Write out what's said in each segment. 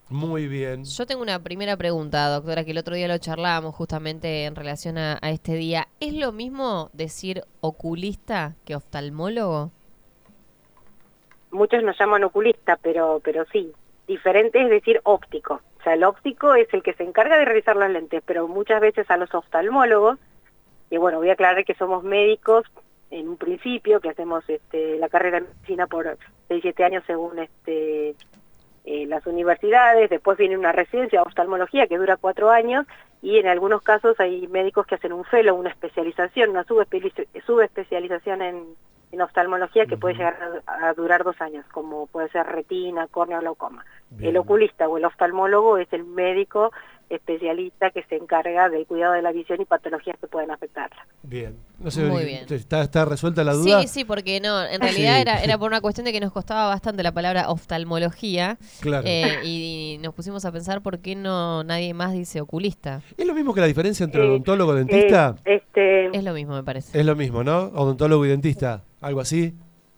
Muy bien. Yo tengo una primera pregunta, doctora, que el otro día lo charlábamos justamente en relación a este día. ¿Es lo mismo decir oculista que oftalmólogo? Muchos nos llaman oculista, pero sí, diferente es decir óptico. O sea, el óptico es el que se encarga de realizar las lentes, pero muchas veces a los oftalmólogos, y bueno, voy a aclarar que somos médicos en un principio, que hacemos la carrera de medicina por 6-7 años según las universidades, después viene una residencia de oftalmología que dura 4 años, y en algunos casos hay médicos que hacen un fellow, una especialización, una subespecialización en oftalmología que puede llegar a durar 2 años, como puede ser retina, córnea o glaucoma. Bien. El oculista o el oftalmólogo es el médico especialista que se encarga del cuidado de la visión y patologías que pueden afectarla. Bien. No sé, Muy bien. ¿Está resuelta la duda? Sí, sí, porque no, en realidad Sí. era por una cuestión de que nos costaba bastante la palabra oftalmología. Claro. Y nos pusimos a pensar por qué no nadie más dice oculista. ¿Es lo mismo que la diferencia entre odontólogo y dentista? Es lo mismo, me parece. Es lo mismo, ¿no? Odontólogo y dentista, algo así.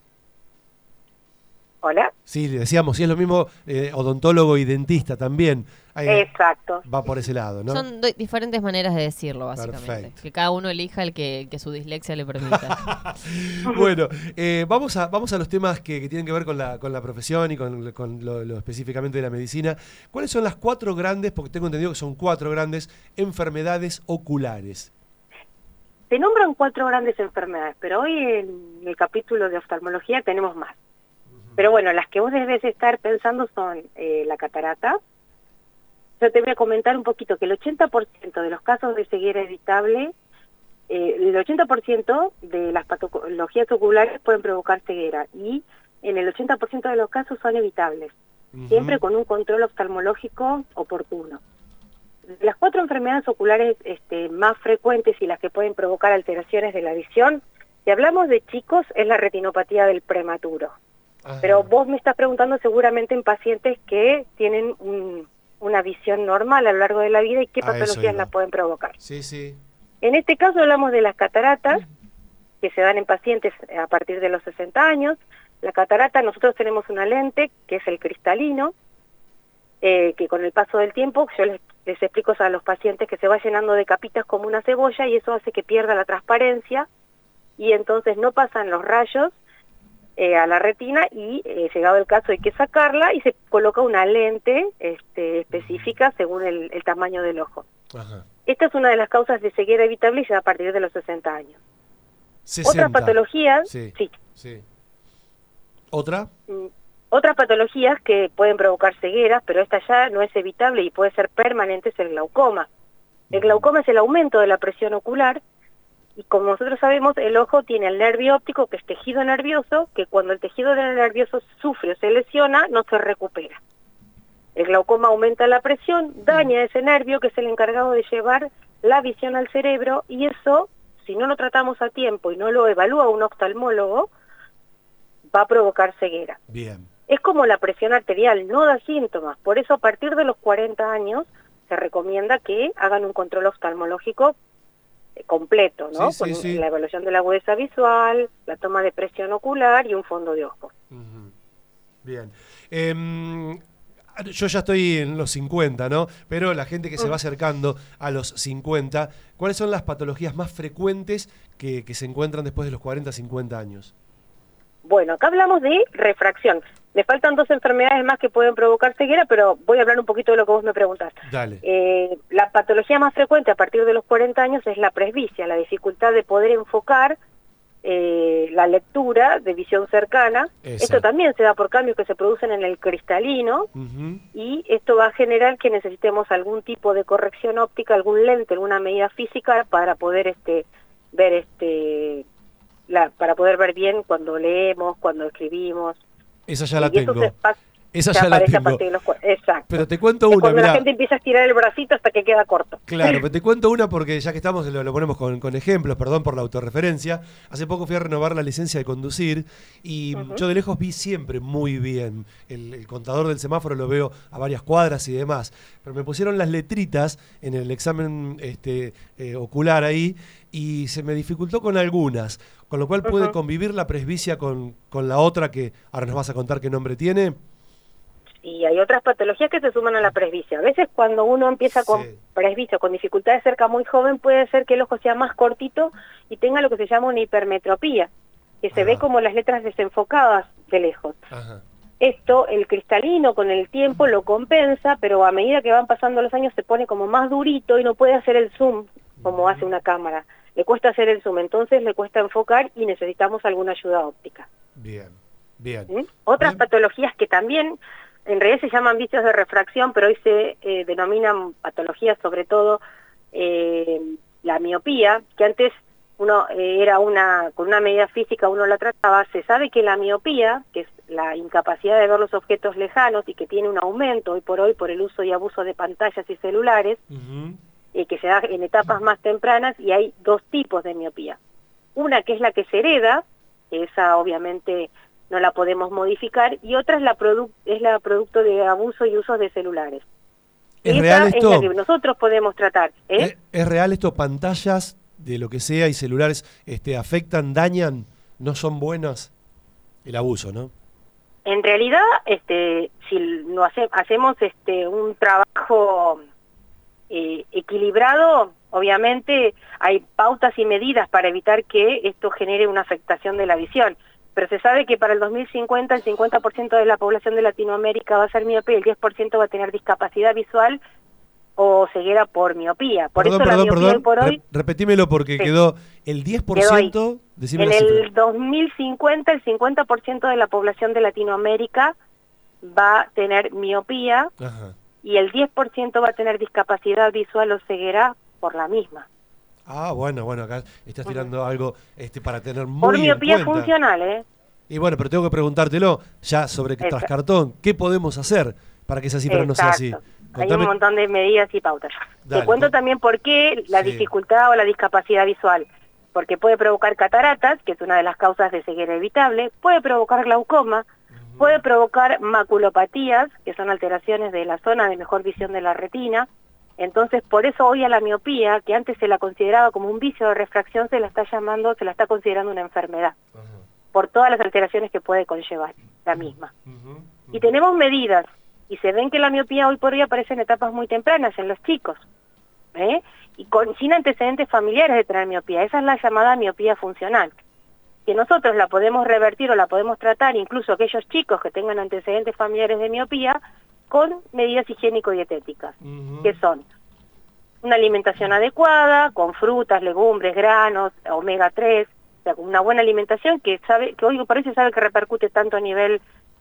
¿Hola? Sí, le decíamos, sí es lo mismo odontólogo y dentista también. Exacto. Va por ese lado, ¿no? Son diferentes maneras de decirlo, básicamente. Perfecto. Que cada uno elija el que su dislexia le permita. Bueno, vamos a los temas que tienen que ver con la profesión y con lo específicamente de la medicina. ¿Cuáles son las 4 grandes, porque tengo entendido que son 4 grandes, enfermedades oculares? Se nombran 4 grandes enfermedades, pero hoy en el capítulo de oftalmología tenemos más. Pero bueno, las que vos debes estar pensando son la catarata. Yo te voy a comentar un poquito que el 80% de los casos de ceguera evitable, el 80% de las patologías oculares pueden provocar ceguera y en el 80% de los casos son evitables, siempre con un control oftalmológico oportuno. Las 4 enfermedades oculares más frecuentes y las que pueden provocar alteraciones de la visión, si hablamos de chicos, es la retinopatía del prematuro. Pero vos me estás preguntando seguramente en pacientes que tienen una visión normal a lo largo de la vida y qué patologías la pueden provocar. Sí, sí. En este caso hablamos de las cataratas, que se dan en pacientes a partir de los 60 años. La catarata, nosotros tenemos una lente, que es el cristalino, que con el paso del tiempo, yo les explico a los pacientes que se va llenando de capitas como una cebolla y eso hace que pierda la transparencia y entonces no pasan los rayos a la retina y llegado el caso hay que sacarla y se coloca una lente específica según el tamaño del ojo. Ajá. Esta es una de las causas de ceguera evitable ya a partir de los 60 años. 60. Otras patologías, sí. ¿Otra? Otras patologías que pueden provocar ceguera, pero esta ya no es evitable y puede ser permanente, es el glaucoma. El glaucoma es el aumento de la presión ocular. Y como nosotros sabemos, el ojo tiene el nervio óptico, que es tejido nervioso, que cuando el tejido nervioso sufre o se lesiona, no se recupera. El glaucoma aumenta la presión, daña ese nervio, que es el encargado de llevar la visión al cerebro, y eso, si no lo tratamos a tiempo y no lo evalúa un oftalmólogo, va a provocar ceguera. Bien. Es como la presión arterial, no da síntomas. Por eso, a partir de los 40 años, se recomienda que hagan un control oftalmológico completo, ¿no? Sí. La evaluación de la agudeza visual, la toma de presión ocular y un fondo de ojo. Bien. Yo ya estoy en los 50, ¿no? Pero la gente que se va acercando a los 50, ¿cuáles son las patologías más frecuentes que se encuentran después de los 40, 50 años? Bueno, acá hablamos de refracción. Me faltan 2 enfermedades más que pueden provocar ceguera, pero voy a hablar un poquito de lo que vos me preguntaste. Dale. La patología más frecuente a partir de los 40 años es la presbicia, la dificultad de poder enfocar la lectura de visión cercana. Exacto. Esto también se da por cambios que se producen en el cristalino y esto va a generar que necesitemos algún tipo de corrección óptica, algún lente, alguna medida física para poder ver para poder ver bien cuando leemos, cuando escribimos. Esa ya la tengo. Esa ya ya la aparece a tengo. partir de los Exacto. Pero te cuento Es una, cuando mirá. la gente empieza a estirar el bracito hasta que queda corto. Claro, pero te cuento una porque ya que estamos, lo ponemos con ejemplos, perdón por la autorreferencia. Hace poco fui a renovar la licencia de conducir y yo de lejos vi siempre muy bien. El contador del semáforo lo veo a varias cuadras y demás. Pero me pusieron las letritas en el examen ocular ahí y se me dificultó con algunas. Con lo cual puede convivir la presbicia con la otra que ahora nos vas a contar qué nombre tiene. Y hay otras patologías que se suman a la presbicia. A veces cuando uno empieza con presbicia, con dificultades cerca muy joven, puede ser que el ojo sea más cortito y tenga lo que se llama una hipermetropía, que se ve como las letras desenfocadas de lejos. Ajá. Esto, el cristalino con el tiempo lo compensa, pero a medida que van pasando los años se pone como más durito y no puede hacer el zoom como hace una cámara. Le cuesta hacer el zoom, entonces le cuesta enfocar y necesitamos alguna ayuda óptica. Bien, bien. Otras patologías que también en realidad se llaman vicios de refracción, pero hoy se denominan patologías, sobre todo la miopía, que antes uno era con una medida física uno la trataba. Se sabe que la miopía, que es la incapacidad de ver los objetos lejanos y que tiene un aumento hoy por hoy por el uso y abuso de pantallas y celulares, que se da en etapas más tempranas, y hay dos tipos de miopía. Una que es la que se hereda, que esa obviamente no la podemos modificar, y otra es la producto de abuso y uso de celulares. ¿Es real esto? Es la que nosotros podemos tratar. ¿Es real esto? ¿Pantallas de lo que sea y celulares afectan, dañan, no son buenas? El abuso, ¿no? En realidad, si no hacemos un trabajo equilibrado, obviamente hay pautas y medidas para evitar que esto genere una afectación de la visión. Pero se sabe que para el 2050 el 50% de la población de Latinoamérica va a ser miope y el 10% va a tener discapacidad visual o ceguera por miopía. Por eso la miopía hoy por hoy... Repetímelo porque quedó el 10%... En el 2050 el 50% de la población de Latinoamérica va a tener miopía y el 10% va a tener discapacidad visual o ceguera por la misma. Ah, bueno, acá estás tirando algo para tener muy por en miopía cuenta. Funcional, Y bueno, pero tengo que preguntártelo ya sobre Trascartón. ¿Qué podemos hacer para que esa cifra no sea así? Hay un montón de medidas y pautas. Dale, te cuento también por qué la dificultad o la discapacidad visual. Porque puede provocar cataratas, que es una de las causas de ceguera evitable, puede provocar glaucoma, puede provocar maculopatías, que son alteraciones de la zona de mejor visión de la retina. Entonces, por eso hoy a la miopía, que antes se la consideraba como un vicio de refracción, se la está considerando una enfermedad, por todas las alteraciones que puede conllevar la misma. Y tenemos medidas, y se ven que la miopía hoy por hoy aparece en etapas muy tempranas, en los chicos, y sin antecedentes familiares de tener miopía. Esa es la llamada miopía funcional, que nosotros la podemos revertir o la podemos tratar, incluso aquellos chicos que tengan antecedentes familiares de miopía, con medidas higiénico-dietéticas, que son una alimentación adecuada, con frutas, legumbres, granos, omega 3, o sea, con una buena alimentación que hoy por hoy se sabe que repercute tanto a nivel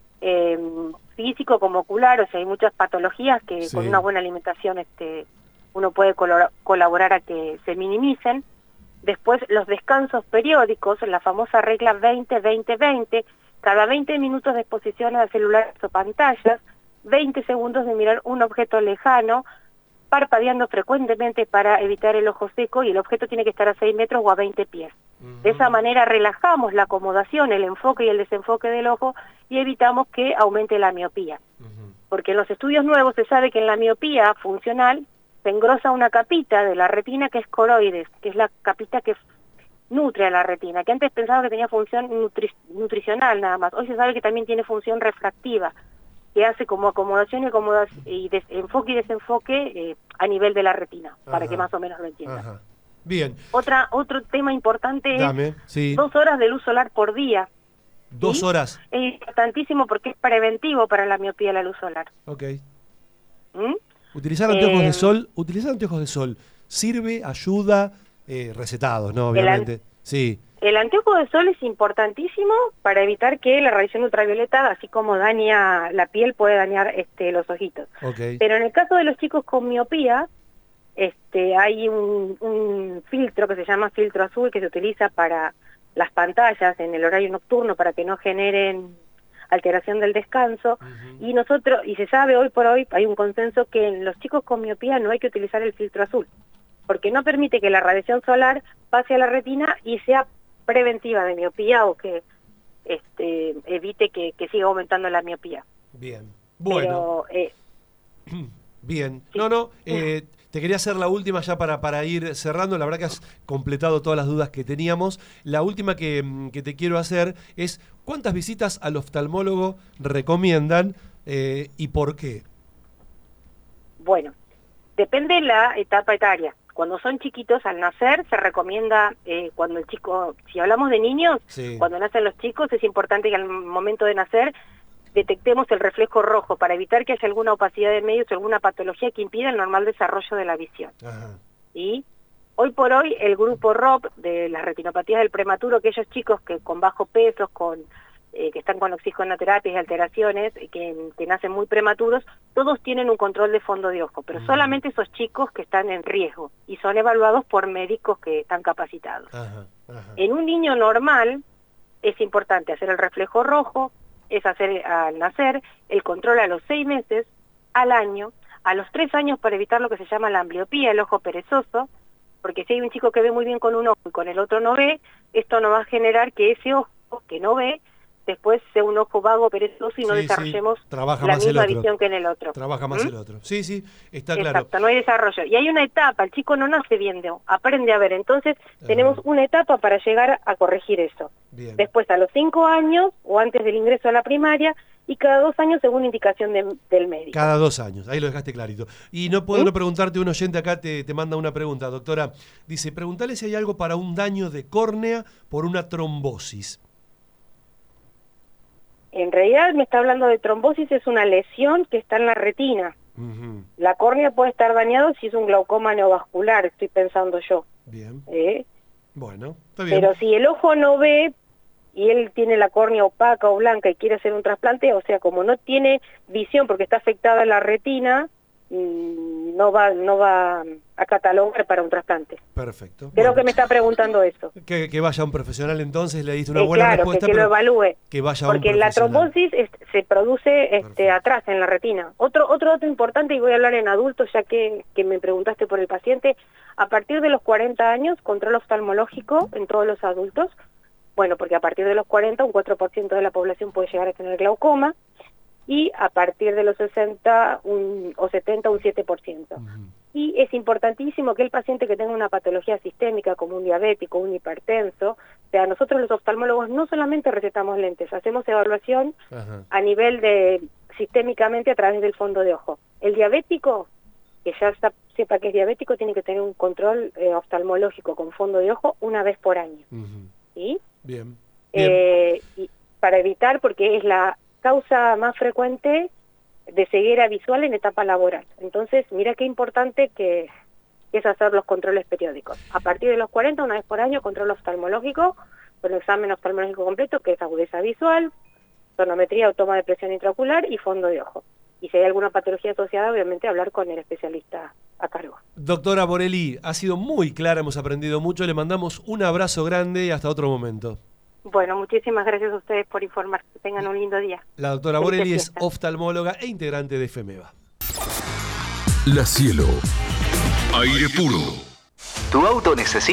físico como ocular. O sea, hay muchas patologías que con una buena alimentación uno puede colaborar a que se minimicen. Después, los descansos periódicos, la famosa regla 20-20-20, cada 20 minutos de exposición a celulares o pantallas, 20 segundos de mirar un objeto lejano, parpadeando frecuentemente para evitar el ojo seco, y el objeto tiene que estar a 6 metros o a 20 pies. De esa manera relajamos la acomodación, el enfoque y el desenfoque del ojo y evitamos que aumente la miopía. Porque en los estudios nuevos se sabe que en la miopía funcional se engrosa una capita de la retina que es coroides, que es la capita que nutre a la retina, que antes pensaba que tenía función nutricional nada más. Hoy se sabe que también tiene función refractiva, que hace como acomodación y enfoque y desenfoque a nivel de la retina, para que más o menos lo entiendan. Bien. Otro tema importante es 2 horas de luz solar por día. 2 horas. Es importantísimo porque es preventivo para la miopía la luz solar. Ok. Utilizar anteojos de sol sirve, ayuda, recetados, ¿no? Obviamente. El anteojo de sol es importantísimo para evitar que la radiación ultravioleta, así como daña la piel, puede dañar los ojitos. Pero en el caso de los chicos con miopía, hay un filtro que se llama filtro azul que se utiliza para las pantallas en el horario nocturno para que no generen alteración del descanso. Y se sabe hoy por hoy, hay un consenso que en los chicos con miopía no hay que utilizar el filtro azul, porque no permite que la radiación solar pase a la retina y sea preventiva de miopía o que evite que siga aumentando la miopía. Bien, bueno. Pero, bien, te quería hacer la última ya para ir cerrando. La verdad que has completado todas las dudas que teníamos. La última que te quiero hacer es: ¿cuántas visitas al oftalmólogo recomiendan ¿Y por qué? Bueno, depende de la etapa etaria. Cuando son chiquitos, al nacer, se recomienda, cuando el chico, si hablamos de niños, Sí. cuando nacen los chicos, es importante que al momento de nacer detectemos el reflejo rojo para evitar que haya alguna opacidad de medios o alguna patología que impida el normal desarrollo de la visión. Ajá. Y hoy por hoy el grupo ROP de las retinopatías del prematuro, aquellos chicos que con bajo peso, que están con oxigenoterapias y alteraciones, que nacen muy prematuros, todos tienen un control de fondo de ojo, pero solamente esos chicos que están en riesgo y son evaluados por médicos que están capacitados. Ajá. Ajá. En un niño normal es importante hacer el reflejo rojo, es hacer al nacer, el control a los 6 meses, al año, a los 3 años para evitar lo que se llama la ambliopía, el ojo perezoso, porque si hay un chico que ve muy bien con un ojo y con el otro no ve, esto no va a generar que ese ojo que no ve después sea un ojo vago, perezoso y no desarrollemos Trabaja la más el misma otro. visión que en el otro. Trabaja más el otro. Sí, está claro. Exacto, no hay desarrollo. Y hay una etapa, el chico no nace viendo, aprende a ver. Entonces tenemos una etapa para llegar a corregir eso. Bien. Después a los 5 años o antes del ingreso a la primaria y cada 2 años según indicación del médico. Cada 2 años, ahí lo dejaste clarito. Y no puedo no preguntarte, un oyente acá te manda una pregunta, doctora. Dice, preguntale si hay algo para un daño de córnea por una trombosis. En realidad me está hablando de trombosis, es una lesión que está en la retina. Uh-huh. La córnea puede estar dañada si es un glaucoma neovascular, estoy pensando yo. Bien. Bueno, está bien. Pero si el ojo no ve y él tiene la córnea opaca o blanca y quiere hacer un trasplante, o sea, como no tiene visión porque está afectada la retina, no va a catalogar para un trasplante. Perfecto. Creo que me está preguntando eso. Que vaya un profesional entonces, le diste una buena claro, respuesta. que lo evalúe. Que vaya un porque la profesional. trombosis se produce atrás en la retina. Otro dato importante, y voy a hablar en adultos, ya que me preguntaste por el paciente, a partir de los 40 años, control oftalmológico en todos los adultos. Bueno, porque a partir de los 40, un 4% de la población puede llegar a tener glaucoma, y a partir de los 60 o 70, un 7%. Uh-huh. Y es importantísimo que el paciente que tenga una patología sistémica, como un diabético, un hipertenso, o sea, nosotros los oftalmólogos no solamente recetamos lentes, hacemos evaluación a nivel de sistémicamente a través del fondo de ojo. El diabético, que ya sepa que es diabético, tiene que tener un control oftalmológico con fondo de ojo una vez por año. Uh-huh. ¿Sí? Bien. Y para evitar, porque es la causa más frecuente de ceguera visual en etapa laboral. Entonces, mira qué importante que es hacer los controles periódicos. A partir de los 40, una vez por año, control oftalmológico, con examen oftalmológico completo, que es agudeza visual, tonometría o toma de presión intraocular y fondo de ojo. Y si hay alguna patología asociada, obviamente hablar con el especialista a cargo. Doctora Borelli, ha sido muy clara, hemos aprendido mucho, le mandamos un abrazo grande y hasta otro momento. Bueno, muchísimas gracias a ustedes por informar. Que tengan un lindo día. La doctora Borelli es oftalmóloga e integrante de FEMEVA. La Cielo. Aire puro. Tu auto necesita